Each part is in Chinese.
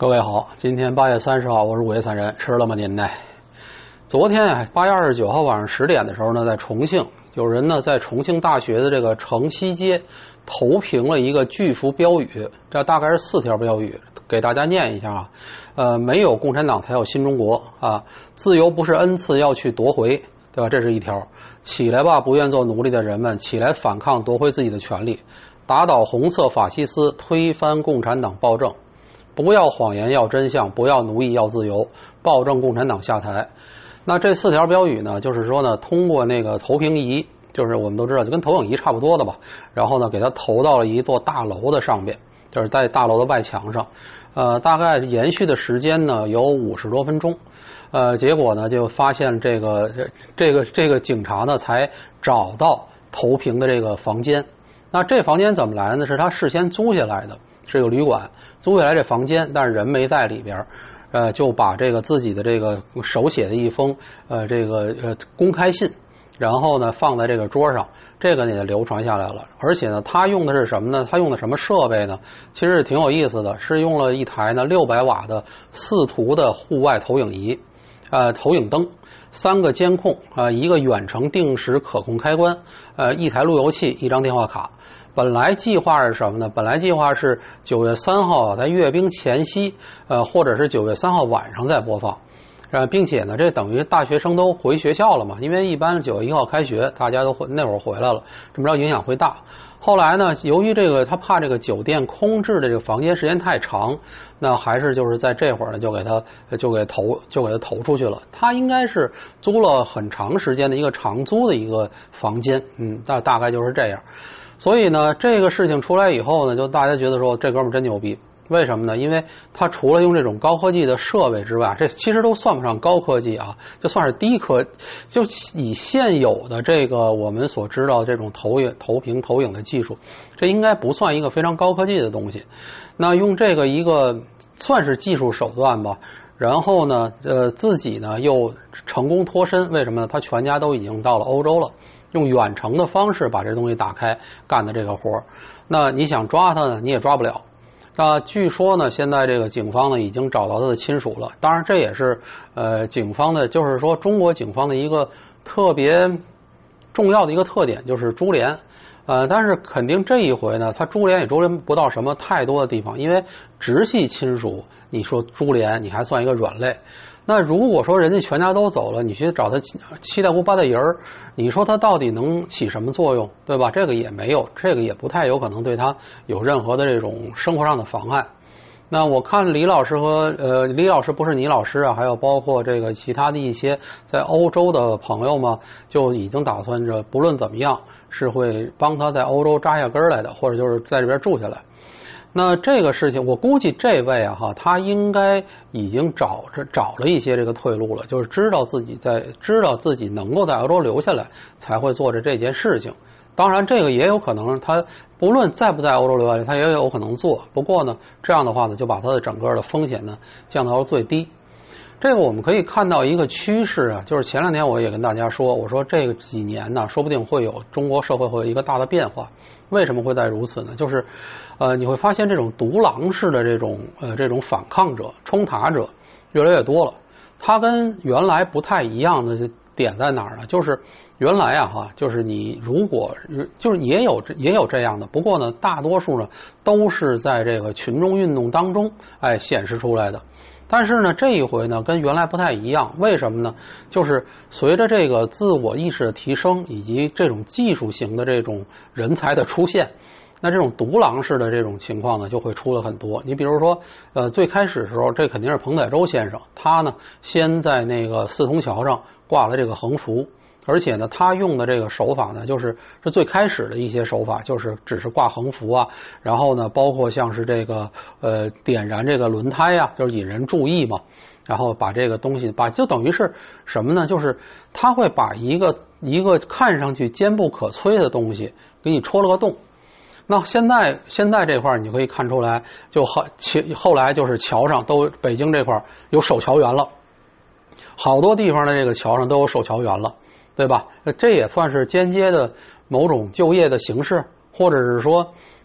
各位好，今天8月30号，我是5月3人，吃了吗您呢？昨天8月29号晚上10点的时候呢，在重庆，有人呢在重庆大学的这个城西街投屏了一个巨幅标语，这大概是4条标语，给大家念一下啊。没有共产党才有新中国啊，自由不是恩赐要去夺回，对吧？这是一条。起来吧，不愿做奴隶的人们，起来反抗，夺回自己的权利，打倒红色法西斯，推翻共产党暴政。不要谎言，要真相；不要奴役，要自由。暴政共产党下台。那这4条标语呢，就是说呢，通过那个投屏仪，就是我们都知道，就跟投影仪差不多的吧。然后呢，给它投到了一座大楼的上边，就是在大楼的外墙上。大概延续的时间呢有50多分钟。结果呢，就发现这个警察呢才找到投屏的这个房间。那这房间怎么来呢？是他事先租下来的。是个旅馆租下来这房间，但是人没在里边，就把这个自己的这个手写的一封公开信，然后呢放在这个桌上，这个也流传下来了。而且呢，他用的是什么呢？他用的什么设备呢？其实挺有意思的，是用了一台呢600瓦的4图的户外投影仪，投影灯，3个监控，1个远程定时可控开关，1台路由器，1张电话卡。本来计划是什么呢？本来计划是9月3号在阅兵前夕，或者是9月3号晚上再播放，并且呢，这等于大学生都回学校了嘛，因为一般9月1号开学，大家都那会儿回来了，这么着影响会大。后来呢，由于他怕这个酒店空置的这个房间时间太长，那还是就是在这会儿呢就给他投出去了。他应该是租了很长时间的一个长租的一个房间，大概就是这样。所以呢，这个事情出来以后呢，就大家觉得说这哥们儿真牛逼。为什么呢？因为他除了用这种高科技的设备之外，这其实都算不上高科技啊，就算是低科，就以现有的这个我们所知道这种投屏投影的技术，这应该不算一个非常高科技的东西。那用这个一个算是技术手段吧，然后呢，自己呢又成功脱身。为什么呢？他全家都已经到了欧洲了。用远程的方式把这东西打开干的这个活，那你想抓他呢，你也抓不了。那据说呢，现在这个警方呢已经找到他的亲属了。当然，这也是警方的，就是说中国警方的一个特别重要的一个特点，就是株连。但是肯定这一回呢，他株连也株连不到什么太多的地方，因为直系亲属，你说株连，你还算一个软肋。那如果说人家全家都走了，你去找他七大姑八大姨儿，你说他到底能起什么作用，对吧？这个也没有，这个也不太有可能对他有任何的这种生活上的妨碍。那我看李老师和李老师不是你老师啊，还有包括这个其他的一些在欧洲的朋友们，就已经打算着不论怎么样是会帮他在欧洲扎下根来的，或者就是在这边住下来。那这个事情，我估计这位他应该已经找了一些这个退路了，就是知道自己能够在欧洲留下来，才会做着这件事情。当然，这个也有可能，他不论在不在欧洲留下来，他也有可能做。不过呢，这样的话呢，就把他的整个的风险呢降到了最低。这个我们可以看到一个趋势啊，就是前2天我也跟大家说，我说这个几年呢，说不定会有中国社会会有一个大的变化。为什么会在如此呢？就是你会发现这种独狼式的这种反抗者、冲塔者越来越多了。它跟原来不太一样的点在哪儿呢？就是原来就是你如果就是也有这样的，不过呢，大多数呢都是在这个群众运动当中显示出来的。但是呢，这一回呢跟原来不太一样，为什么呢？就是随着这个自我意识的提升，以及这种技术型的这种人才的出现，那这种独狼式的这种情况呢就会出了很多。你比如说最开始的时候，这肯定是彭载舟先生，他呢先在那个四通桥上挂了这个横幅，而且呢他用的这个手法呢是最开始的一些手法，就是只是挂横幅啊，然后呢包括像是这个点燃这个轮胎啊，就是引人注意嘛，然后把这个东西就等于是什么呢？就是他会把一个看上去坚不可摧的东西给你戳了个洞。那现在这块你可以看出来，就后来就是桥上北京这块有守桥员了，好多地方的这个桥上都有守桥员了，对吧？这也算是间接的某种就业的形式，或者是说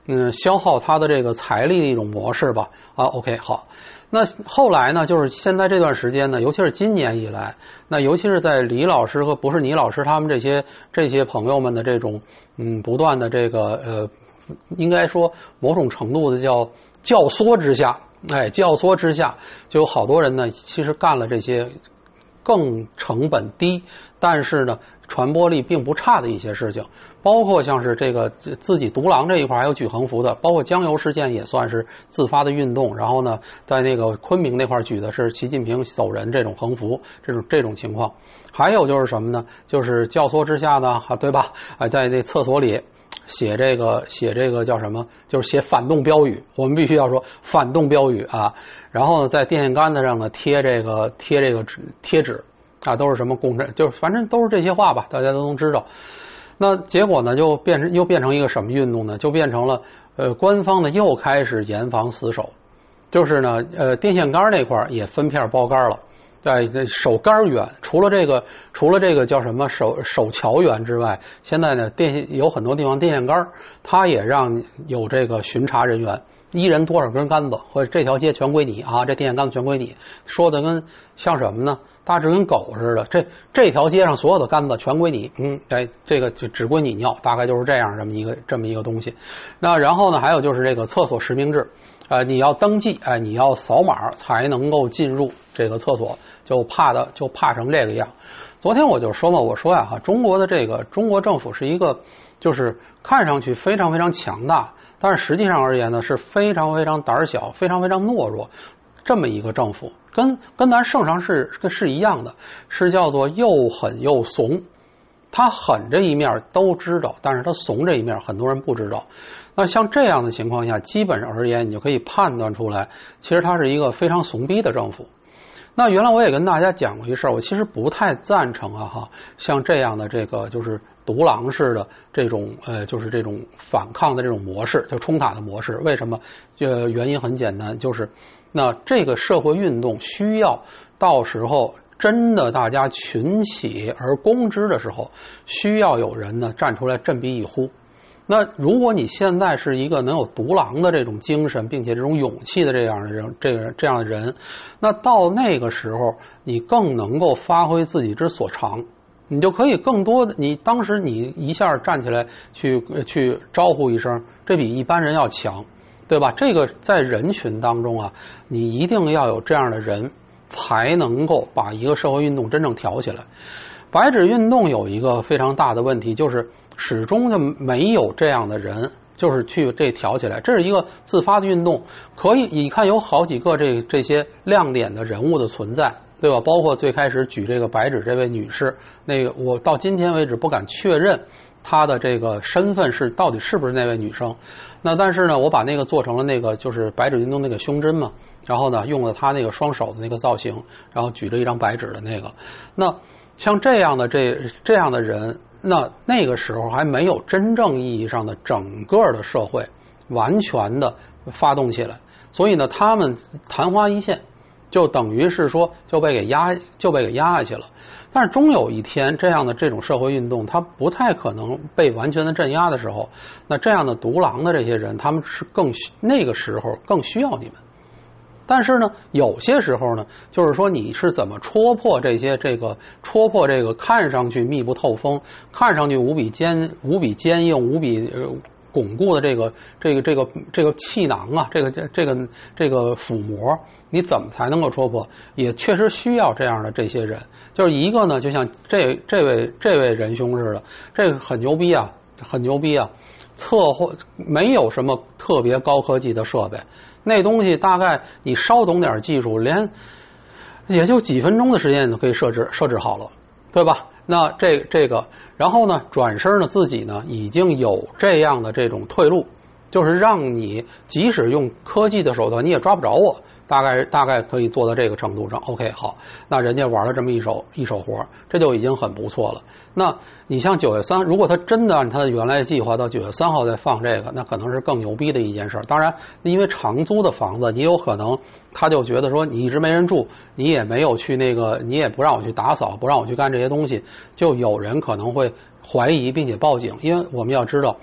消耗他的这个财力的一种模式吧。OK 好。那后来呢，就是现在这段时间呢，尤其是今年以来，那尤其是在李老师和不是倪老师他们这些朋友们的这种不断的这个应该说某种程度的叫教唆之下，教唆之下，就有好多人呢，其实干了这些更成本低，但是呢传播力并不差的一些事情，包括像是这个自己独狼这一块还有举横幅的，包括江油事件也算是自发的运动，然后呢在那个昆明那块举的是习近平走人这种横幅，这种情况。还有就是什么呢，就是教唆之下呢，对吧，在那厕所里写这个叫什么，就是写反动标语，我们必须要说反动标语啊。然后呢在电线杆子上呢贴这个贴纸都是什么共振，就是反正都是这些话吧，大家都能知道。那结果呢又变成一个什么运动呢，就变成了官方呢又开始严防死守，就是呢电线杆那块也分片包杆了，这守杆员除了这个叫什么守桥员之外，现在呢有很多地方电线杆它也让有这个巡查人员，一人多少根杆子，或者这条街全归你啊，这电线杆子全归你，说的跟像什么呢，大致跟狗似的，这条街上所有的杆子全归你，这个就只归你尿，大概就是这样这么一个东西。那然后呢还有就是这个厕所实名制，你要登记，你要扫码才能够进入这个厕所，就怕成这个样。昨天我就说嘛，我说呀中国政府是一个就是看上去非常非常强大，但是实际上而言呢是非常非常胆小，非常非常懦弱这么一个政府，跟咱圣上是一样的，是叫做又狠又怂。他狠这一面都知道，但是他怂这一面很多人不知道。那像这样的情况下，基本上而言你就可以判断出来，其实他是一个非常怂逼的政府。那原来我也跟大家讲过一事，我其实不太赞成像这样的这个就是独狼式的这种就是这种反抗的这种模式，就冲塔的模式。为什么？原因很简单，就是那这个社会运动需要到时候真的大家群起而攻之的时候，需要有人呢站出来振臂一呼。那如果你现在是一个能有独狼的这种精神，并且这种勇气的这样的人，那到那个时候你更能够发挥自己之所长，你就可以更多的，你当时你一下站起来去招呼一声，这比一般人要强，对吧？这个在人群当中你一定要有这样的人，才能够把一个社会运动真正挑起来。白纸运动有一个非常大的问题，就是始终就没有这样的人，就是去这挑起来。这是一个自发的运动，可以你看有好几个这些亮点的人物的存在，对吧？包括最开始举这个白纸这位女士，那个我到今天为止不敢确认她的这个身份到底是不是那位女生。那但是呢，我把那个做成了那个就是白纸运动那个胸针嘛，然后呢用了她那个双手的那个造型，然后举着一张白纸的那个。那像这样的这样的人，那个时候还没有真正意义上的整个的社会完全的发动起来，所以呢他们昙花一现，就等于是说就被给压下去了。但是终有一天，这种社会运动它不太可能被完全的镇压的时候，那这样的独狼的这些人，他们是那个时候更需要你们。但是呢，有些时候呢，就是说你是怎么戳破这个看上去密不透风、看上去无比坚硬、无比巩固的这个气囊这个腹膜，你怎么才能够戳破？也确实需要这样的这些人。就是一个呢，就像这位仁兄似的，这个很牛逼啊，策划没有什么特别高科技的设备。那东西大概你稍懂点技术，也就几分钟的时间你就可以设置好了，对吧？那这个，然后呢，转身呢自己呢已经有这样的这种退路，就是让你即使用科技的手段你也抓不着我，大概可以做到这个程度上。OK， 好，那人家玩了这么一手活，这就已经很不错了。那你像9月3，如果他真的按他的原来计划到9月3号再放这个，那可能是更牛逼的一件事。当然，因为长租的房子，你有可能他就觉得说你一直没人住，你也没有去你也不让我去打扫，不让我去干这些东西，就有人可能会怀疑并且报警。因为我们要知道，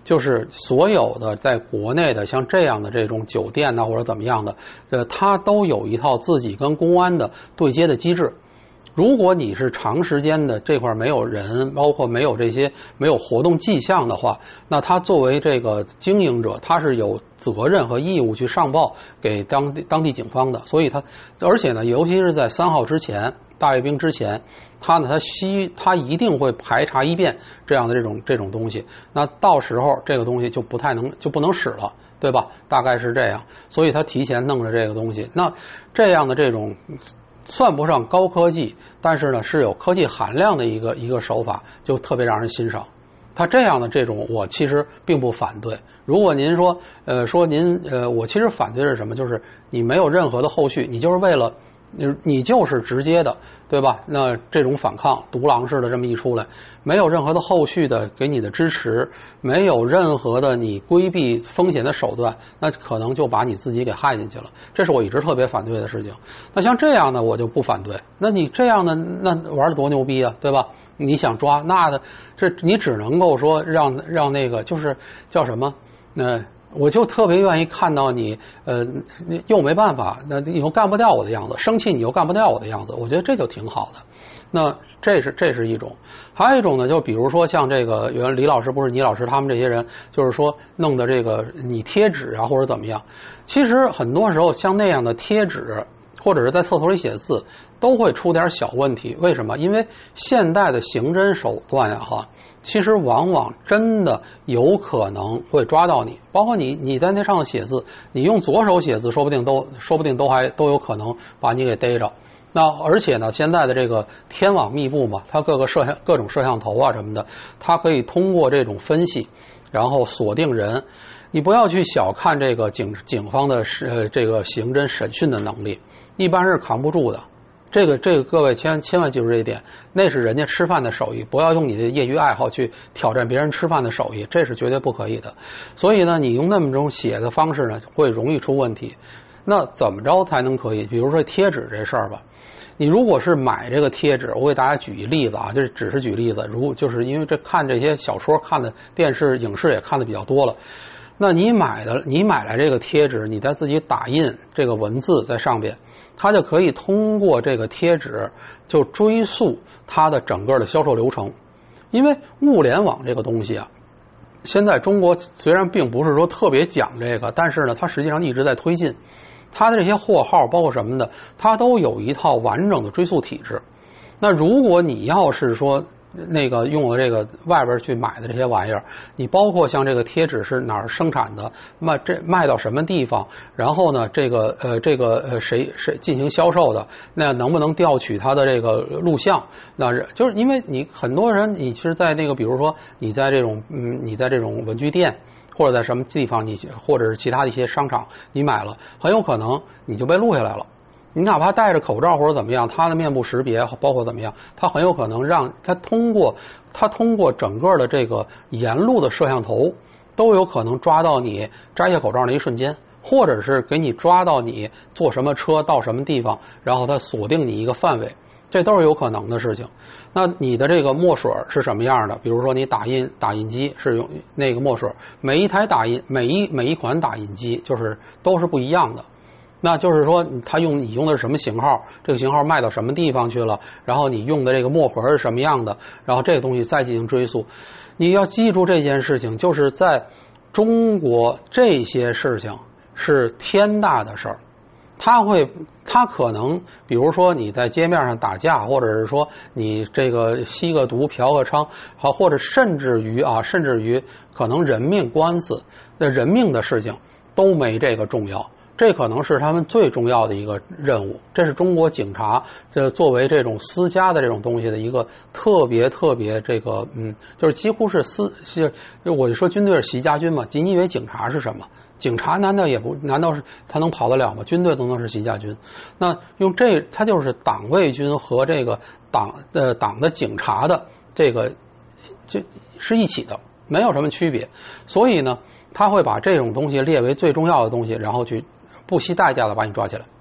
就是所有的在国内的像这样的这种酒店呐，或者怎么样的，它都有一套自己跟公安的对接的机制。如果你是长时间的这块没有人，包括没有这些没有活动迹象的话，那他作为这个经营者，他是有责任和义务去上报给当地警方的。所以而且呢，尤其是在3号之前，大阅兵之前，他一定会排查一遍这样的这种东西。那到时候这个东西就不能使了，对吧？大概是这样。所以他提前弄着这个东西。那这样的这种算不上高科技，但是呢是有科技含量的一个手法，就特别让人欣赏。他这样的这种，我其实并不反对。如果您说我其实反对的是什么？就是你没有任何的后续，你就是为了你就是直接的，对吧？那这种反抗独狼式的这么一出来，没有任何的后续的给你的支持，没有任何的你规避风险的手段，那可能就把你自己给害进去了。这是我一直特别反对的事情。那像这样的我就不反对。那你这样的那玩的多牛逼啊，对吧？你想抓这你只能够说让那个就是叫什么我就特别愿意看到你又没办法，那你又干不掉我的样子，生气你又干不掉我的样子，我觉得这就挺好的。那这是一种。还有一种呢，就比如说像这个原来李老师不是倪老师他们这些人，就是说弄的这个你贴纸啊或者怎么样，其实很多时候像那样的贴纸或者是在厕所里写字都会出点小问题。为什么？因为现代的刑侦手段其实往往真的有可能会抓到你，包括你在那上头写字，你用左手写字，说不定都有可能把你给逮着。那而且呢，现在的这个天网密布嘛，它各种摄像头啊什么的，它可以通过这种分析，然后锁定人。你不要去小看这个警方的这个刑侦审讯的能力，一般是扛不住的。这个各位千万记住这一点，那是人家吃饭的手艺，不要用你的业余爱好去挑战别人吃饭的手艺，这是绝对不可以的。所以呢，你用那么种写的方式呢，会容易出问题。那怎么着才能可以？比如说贴纸这事儿吧，你如果是买这个贴纸，我给大家举一例子啊，这只是举例子，就是因为看这些小说、看的电视、影视也看的比较多了。那你买来这个贴纸，你再自己打印这个文字在上边，它就可以通过这个贴纸就追溯它的整个的销售流程。因为物联网这个东西啊，现在中国虽然并不是说特别讲这个，但是呢，它实际上一直在推进。它的这些货号包括什么的，它都有一套完整的追溯体制。那如果你要是说那个用了这个外边去买的这些玩意儿，你包括像这个贴纸是哪儿生产的，卖到什么地方，然后呢谁进行销售的，那能不能调取它的这个录像？那就是因为你很多人你是在那个比如说你在这种文具店或者在什么地方或者是其他的一些商场你买了，很有可能你就被录下来了。你哪怕戴着口罩或者怎么样，他的面部识别包括怎么样，他很有可能让他通过整个的这个沿路的摄像头都有可能抓到你摘下口罩那一瞬间，或者是给你抓到你坐什么车到什么地方，然后他锁定你一个范围，这都是有可能的事情。那你的这个墨水是什么样的？比如说你打印机是用那个墨水，每一台每一款打印机都是不一样的。那就是说你用的是什么型号，这个型号卖到什么地方去了，然后你用的这个墨盒是什么样的，然后这个东西再进行追溯。你要记住这件事情，就是在中国这些事情是天大的事儿。他可能比如说你在街面上打架，或者是说你这个吸个毒嫖个娼，或者甚至于可能人命官司，那人命的事情都没这个重要。这可能是他们最重要的一个任务，这是中国警察作为这种私家的这种东西的一个特别这个就是几乎是我就说军队是习家军嘛，你以为警察是什么？警察难道是他能跑得了吗？军队都能是习家军。那他就是党卫军和这个党的警察的这个就是一起的，没有什么区别。所以呢，他会把这种东西列为最重要的东西，然后去不惜代价的把你抓起来。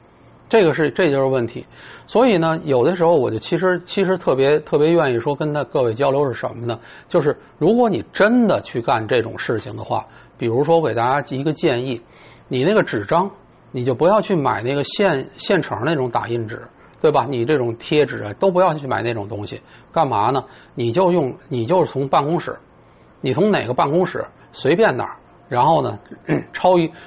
这就是问题。所以呢，有的时候我就其实特别愿意说跟各位交流是什么呢？就是如果你真的去干这种事情的话，比如说我给大家一个建议，你那个纸张你就不要去买那个现成那种打印纸，对吧？你这种贴纸啊都不要去买那种东西。干嘛呢？你就是从办公室，你从哪个办公室随便哪儿，然后呢抄一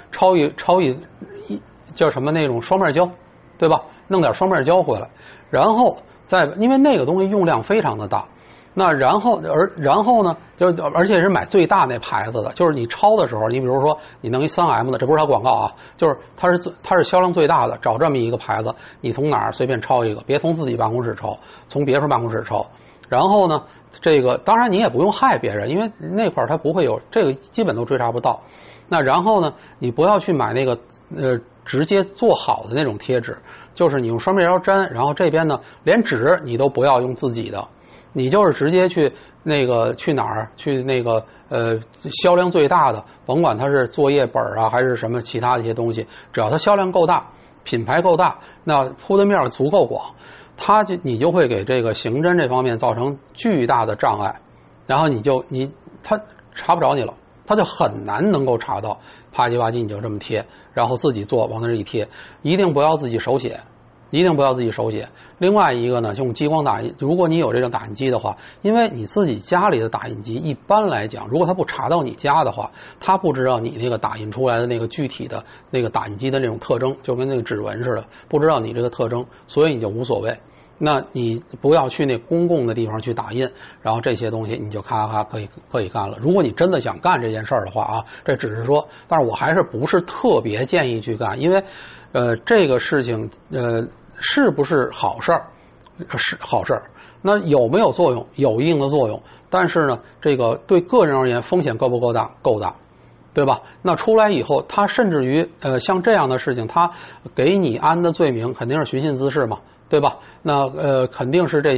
叫什么那种双面胶，对吧？弄点双面胶回来，然后因为那个东西用量非常的大，那然后呢，而且是买最大那牌子的，就是你抄的时候，你比如说你弄一 3M 的，这不是它广告啊，就是它是销量最大的，找这么一个牌子，你从哪儿随便抄一个，别从自己办公室抄，从别处办公室抄。然后呢，这个当然你也不用害别人，因为那块它不会有这个，基本都追查不到。那然后呢，你不要去买那个直接做好的那种贴纸，就是你用双面胶粘，然后这边呢连纸你都不要用自己的，你就是直接去哪儿去那个销量最大的，甭管它是作业本啊还是什么其他的一些东西，只要它销量够大，品牌够大，那铺的面足够广，你就会给这个刑侦这方面造成巨大的障碍，然后他查不着你了，他就很难能够查到，啪叽吧唧你就这么贴，然后自己做往那一贴，一定不要自己手写。另外一个呢，用激光打印，如果你有这种打印机的话，因为你自己家里的打印机一般来讲，如果他不查到你家的话，他不知道你那个打印出来的那个具体的那个打印机的那种特征，就跟那个指纹似的，不知道你这个特征，所以你就无所谓。那你不要去那公共的地方去打印，然后这些东西你就咔咔可以干了。如果你真的想干这件事儿的话啊，这只是说，但是我还是不是特别建议去干，因为这个事情是不是好事儿？是好事儿。那有没有作用？有一定的作用，但是呢，这个对个人而言风险够不够大？够大。对吧？那出来以后，他甚至于像这样的事情，他给你安的罪名肯定是寻衅滋事嘛，对吧？那肯定是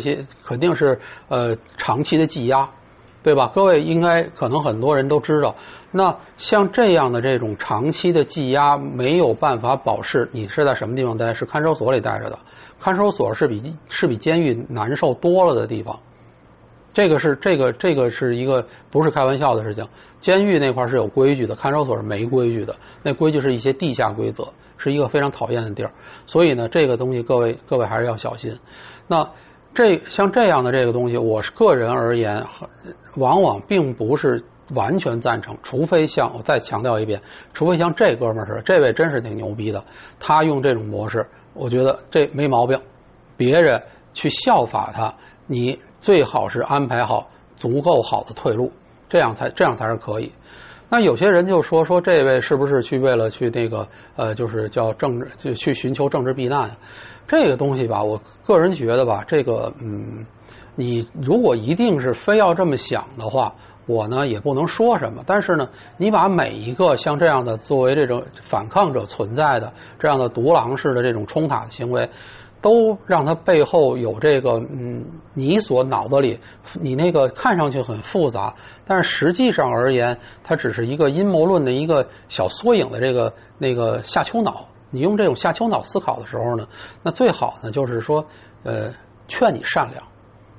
长期的羁押，对吧？各位应该可能很多人都知道，那像这样的这种长期的羁押没有办法保释，你是在什么地方待？是看守所里待着的，看守所是比监狱难受多了的地方。这个是一个不是开玩笑的事情。监狱那块是有规矩的，看守所是没规矩的。那规矩是一些地下规则，是一个非常讨厌的地儿。所以呢，这个东西各位还是要小心。那像这样的这个东西，我是个人而言，往往并不是完全赞成，除非我再强调一遍，除非像这哥们儿似的，这位真是挺牛逼的，他用这种模式，我觉得这没毛病。别人去效法他，你最好是安排好足够好的退路，这样才是可以。那有些人就说这位是不是为了去那个就是叫政治，就去寻求政治避难？这个东西吧，我个人觉得吧，这个你如果一定是非要这么想的话，我呢也不能说什么。但是呢，你把每一个像这样的作为这种反抗者存在的这样的独狼式的这种冲塔的行为，都让他背后有这个你所脑子里你那个看上去很复杂，但是实际上而言，它只是一个阴谋论的一个小缩影的那个下丘脑。你用这种下丘脑思考的时候呢，那最好呢就是说劝你善良，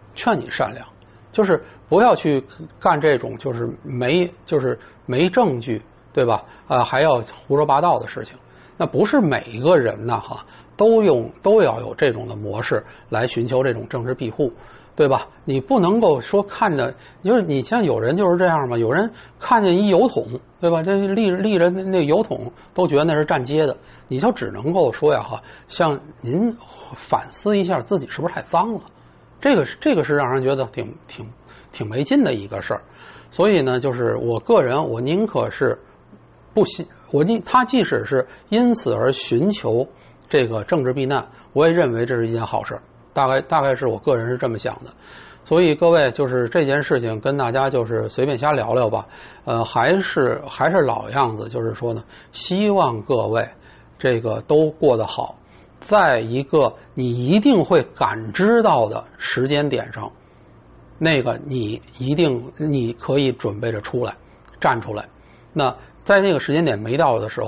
就是不要去干这种就是没证据，对吧？还要胡说八道的事情。那不是每一个人呢都要有这种的模式来寻求这种政治庇护，对吧？你不能够说看着，就是你像有人就是这样嘛，有人看见一油桶，对吧？这立着那油桶都觉得那是站街的，你就只能够说呀像您反思一下自己是不是太脏了，这个是让人觉得挺没劲的一个事儿。所以呢，就是我个人我宁可是他即使是因此而寻求这个政治避难，我也认为这是一件好事，大概是我个人是这么想的。所以各位就是这件事情跟大家就是随便瞎聊聊吧。还是老样子，就是说呢，希望各位这个都过得好，在一个你一定会感知到的时间点上，那个你可以准备着站出来。那在那个时间点没到的时候，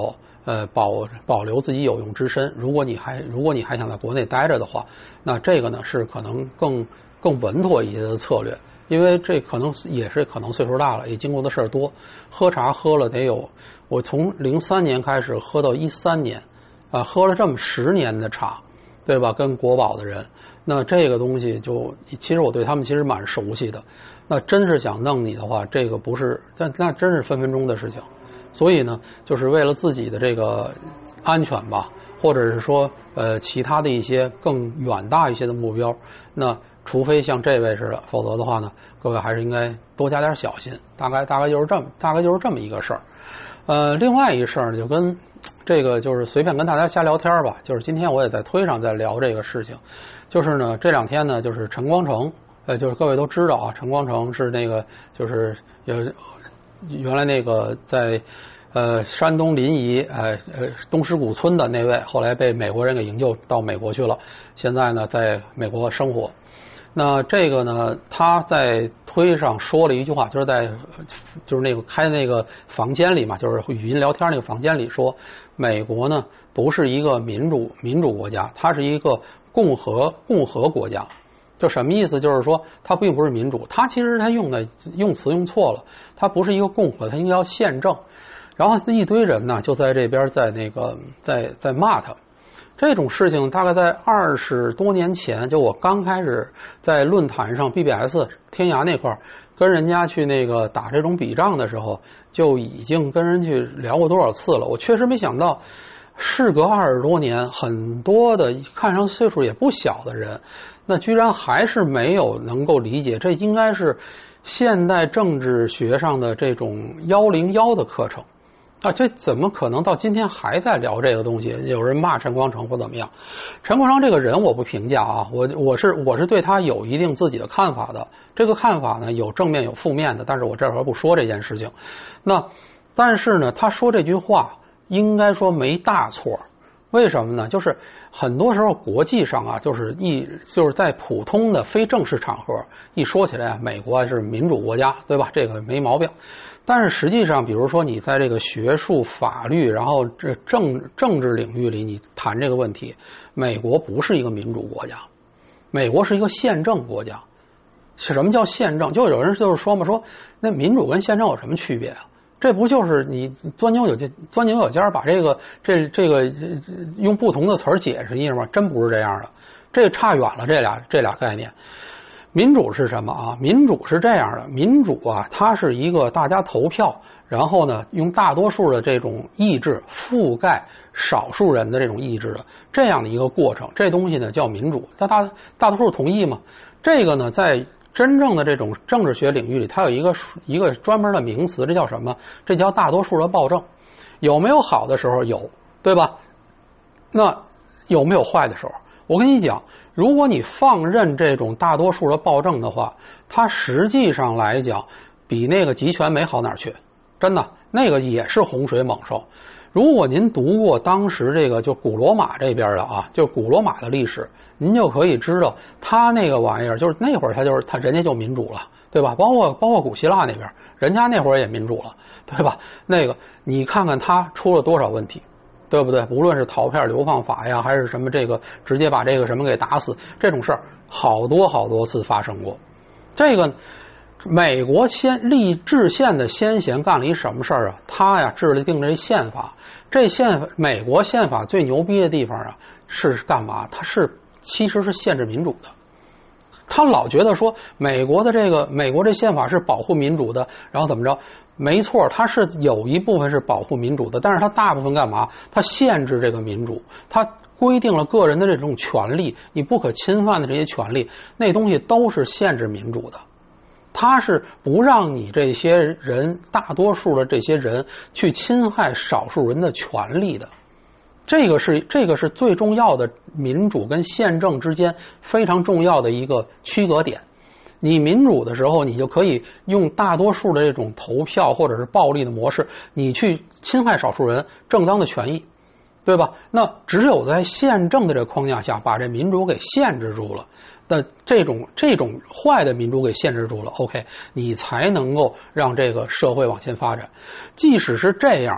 保留自己有用之身。如果你还想在国内待着的话，那这个呢是可能更稳妥一些的策略。因为这可能也是岁数大了，也经过的事儿多，喝茶喝了得有，我从03年开始喝到13年，喝了这么10年的茶，对吧？跟国宝的人，那这个东西其实我对他们其实蛮熟悉的。那真是想弄你的话，这个不是，那真是分分钟的事情。所以呢，就是为了自己的这个安全吧，或者是说其他的一些更远大一些的目标，那除非像这位似的，否则的话呢，各位还是应该多加点小心。大概就是这么一个事儿。另外一个事儿就跟这个就是随便跟大家瞎聊天吧。就是今天我也在推上在聊这个事情，就是呢这2天呢，就是陈光诚，就是各位都知道啊，陈光诚是那个就是原来那个在山东临沂东石古村的那位，后来被美国人给营救到美国去了，现在呢在美国生活。那这个呢，他在推上说了一句话，就是那个开那个房间里嘛，就是语音聊天那个房间里说，美国呢不是一个民主国家，它是一个共和国家。就什么意思？就是说它并不是民主，它其实它用词用错了，它不是一个共和，它应该叫宪政。然后一堆人呢就在这边在骂他。这种事情大概在20多年前，就我刚开始在论坛上 BBS 天涯那块跟人家去那个打这种笔仗的时候，就已经跟人去聊过多少次了。我确实没想到，事隔20多年，很多的看上岁数也不小的人，那居然还是没有能够理解，这应该是现代政治学上的这种101的课程。这怎么可能到今天还在聊这个东西？有人骂陈光诚或怎么样？陈光诚这个人我不评价啊，我是对他有一定自己的看法的。这个看法呢有正面有负面的，但是我这会儿不说这件事情。但是呢，他说这句话应该说没大错。为什么呢？就是很多时候国际上啊，就是在普通的非正式场合一说起来，美国是民主国家，对吧？这个没毛病。但是实际上，比如说你在这个学术、法律，然后这政治领域里，你谈这个问题，美国不是一个民主国家，美国是一个宪政国家。什么叫宪政？就有人就是说嘛，说那民主跟宪政有什么区别啊？这不就是你钻牛角尖把这个用不同的词儿解释一下吗？真不是这样的，这差远了。这俩概念。民主是什么啊？民主是这样的，民主啊，它是一个大家投票，然后呢，用大多数的这种意志覆盖少数人的这种意志的这样的一个过程。这东西呢叫民主，大多数同意吗？这个呢，在真正的这种政治学领域里，它有一个专门的名词，这叫什么？这叫大多数的暴政。有没有好的时候？有，对吧？那有没有坏的时候？我跟你讲，如果你放任这种大多数的暴政的话，它实际上来讲比那个集权没好哪儿去。真的，那个也是洪水猛兽。如果您读过当时这个就古罗马这边的啊，就古罗马的历史，您就可以知道他那个玩意儿，就是那会儿他人家就民主了，对吧？包括古希腊那边，人家那会儿也民主了，对吧？那个你看看他出了多少问题，对不对？无论是陶片流放法呀，还是什么这个直接把这个什么给打死，这种事儿好多次发生过。这个美国制宪的先贤干了一什么事儿啊？他呀制定这宪法。美国宪法最牛逼的地方啊是干嘛？它其实是限制民主的。他老觉得说美国这宪法是保护民主的，然后怎么着？没错，它是有一部分是保护民主的，但是它大部分干嘛？它限制这个民主，它规定了个人的这种权利，你不可侵犯的这些权利，那东西都是限制民主的。他是不让你这些人，大多数的这些人去侵害少数人的权利的。这个是最重要的，民主跟宪政之间非常重要的一个区隔点。你民主的时候，你就可以用大多数的这种投票或者是暴力的模式，你去侵害少数人正当的权益，对吧？那只有在宪政的这个框架下，把这民主给限制住了。那这种坏的民主给限制住了 ，OK， 你才能够让这个社会往前发展。即使是这样，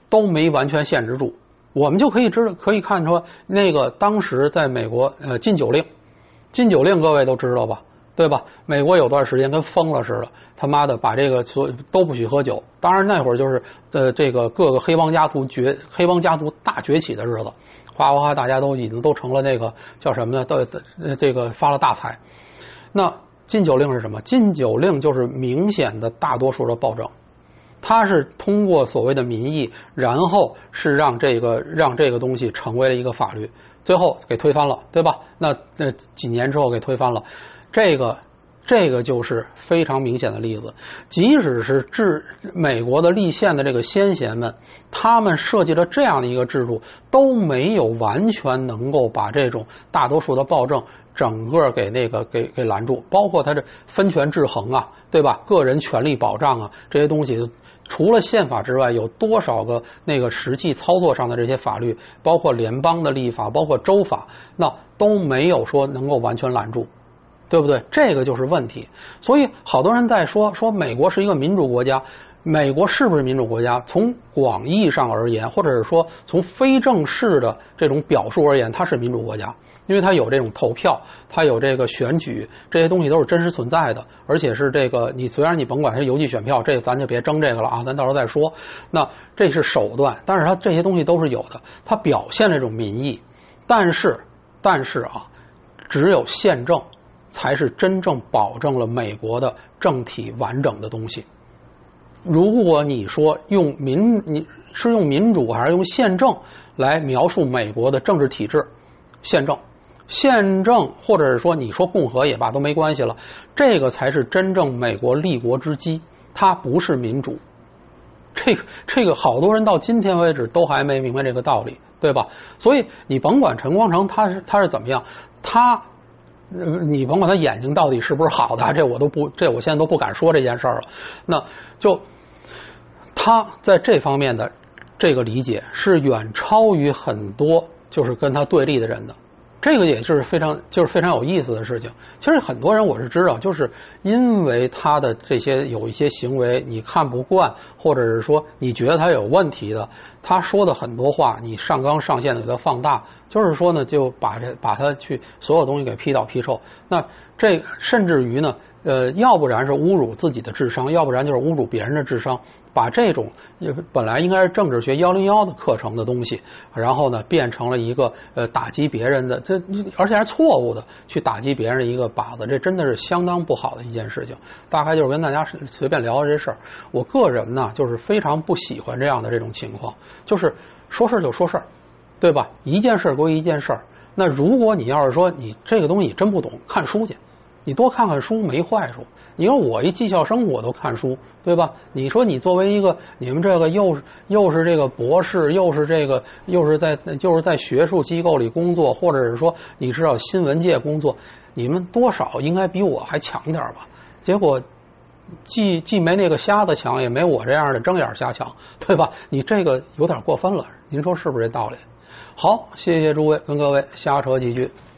都没完全限制住。我们就可以看出那个当时在美国禁酒令，禁酒令各位都知道吧，对吧？美国有段时间跟疯了似的，他妈的把这个都不许喝酒。当然那会儿就是这个各个黑帮家族大崛起的日子，哗哗哗，大家都已经都成了那个叫什么呢？这个发了大财。那禁酒令是什么？禁酒令就是明显的大多数的暴政。他是通过所谓的民意，然后是让这个东西成为了一个法律，最后给推翻了，对吧？那几年之后给推翻了，这个就是非常明显的例子。即使是美国的立宪的这个先贤们，他们设计了这样的一个制度，都没有完全能够把这种大多数的暴政整个给拦住，包括他这分权制衡啊，对吧？个人权利保障啊，这些东西。除了宪法之外，有多少个那个实际操作上的这些法律，包括联邦的立法，包括州法，那都没有说能够完全拦住，对不对？这个就是问题。所以好多人在说美国是一个民主国家，美国是不是民主国家？从广义上而言，或者是说从非正式的这种表述而言，它是民主国家。因为它有这种投票，它有这个选举，这些东西都是真实存在的，而且是这个你虽然你甭管是邮寄选票，这咱就别争这个了啊，咱到时候再说。那这是手段，但是它这些东西都是有的，它表现这种民意，但是啊，只有宪政才是真正保证了美国的政体完整的东西。如果你说你是用民主还是用宪政来描述美国的政治体制，宪政或者是说你说共和也罢都没关系了，这个才是真正美国立国之基，它不是民主。这个好多人到今天为止都还没明白这个道理，对吧？所以你甭管陈光诚他是怎么样，你甭管他眼睛到底是不是好的，这我现在都不敢说这件事儿了。那就他在这方面的这个理解是远超于很多就是跟他对立的人的。这个也是非常有意思的事情。其实很多人我是知道，就是因为他的这些有一些行为你看不惯，或者是说你觉得他有问题的，他说的很多话你上纲上线的给他放大，就是说呢就把他去所有东西给批倒批臭。那这甚至于呢要不然是侮辱自己的智商，要不然就是侮辱别人的智商，把这种本来应该是政治学101的课程的东西，然后呢变成了一个打击别人的，而且还是错误的去打击别人的一个靶子，这真的是相当不好的一件事情。大概就是跟大家随便聊聊这事儿。我个人呢就是非常不喜欢这样的这种情况，就是说事儿就说事儿，对吧？一件事归一件事儿。那如果你要是说你这个东西你真不懂，看书去。你多看看书没坏处。你说我一技校生我都看书，对吧？你说你作为一个你们这个又是这个博士，又是在学术机构里工作，或者是说你知道新闻界工作，你们多少应该比我还强点吧？结果既没那个瞎子强，也没我这样的睁眼瞎强，对吧？你这个有点过分了，您说是不是这道理？好，谢谢诸位跟各位瞎扯几句。